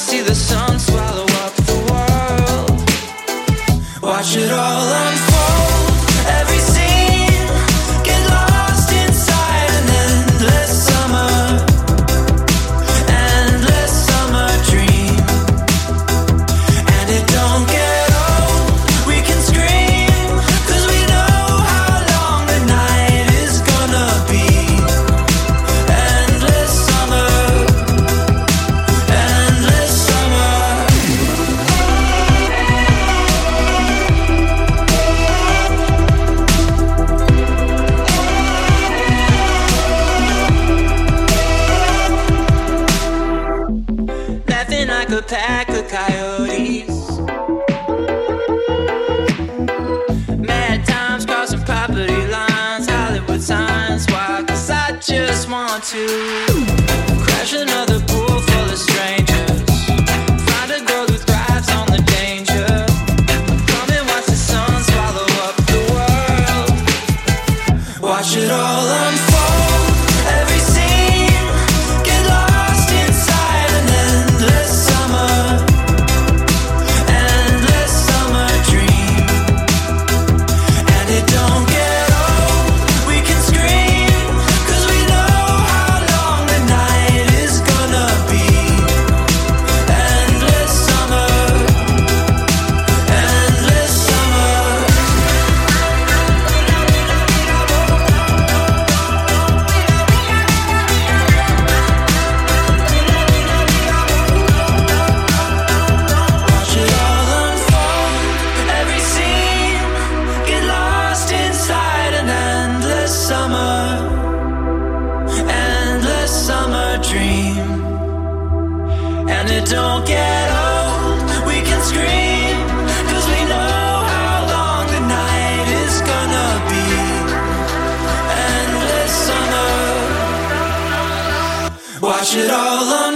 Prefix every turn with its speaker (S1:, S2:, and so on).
S1: see the sun swallow up the world. Watch it all unfold. Every scene, get lost inside an endless summer. Endless summer dream. And it don't get old. We can scream, 'cause we know how long the night is gonna be. Endless summer. Endless summer. Nothing like a pack of coyotes. Mad times crossing property lines, Hollywood signs. Why? 'Cause I just want to crash another pool full of strangers. Find a girl who thrives on the danger. Come and watch the sun swallow up the world. Watch it all unfold. Every scene, get lost inside an endless summer. Endless summer dream. And it don't get old. We can scream, 'cause we know how long the night is gonna be. Endless summer. Endless summer. Watch it all unfold. Every scene, get lost inside an endless summer. Endless summer dream. And it don't get old. We can scream, 'cause we know how long the night is gonna be. Endless summer. Watch it all